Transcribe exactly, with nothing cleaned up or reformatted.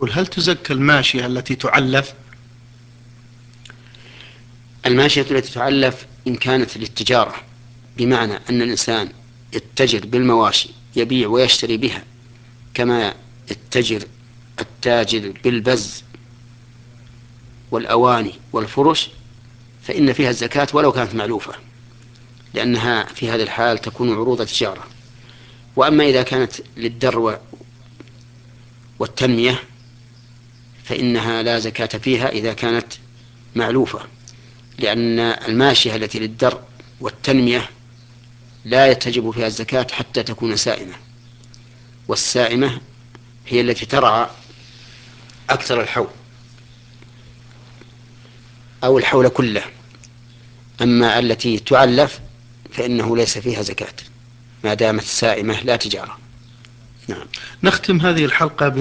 قل هل تزكى الماشية التي تعلف؟ الماشية التي تعلف إن كانت للتجارة، بمعنى أن الإنسان يتجر بالمواشي، يبيع ويشتري بها كما يتجر التاجر بالبز والأواني والفرش، فإن فيها الزكاة ولو كانت معلوفة، لأنها في هذا الحال تكون عروض تجارة. وأما إذا كانت للدر والتنمية فإنها لا زكاة فيها إذا كانت معلوفة، لأن الماشية التي للدر والتنمية لا تجب فيها الزكاة حتى تكون سائمة، والسائمة هي التي ترعى أكثر الحول أو الحول كله. أما التي تعلف فإنه ليس فيها زكاة ما دامت سائمة لا تجارة. نعم. نختم هذه الحلقة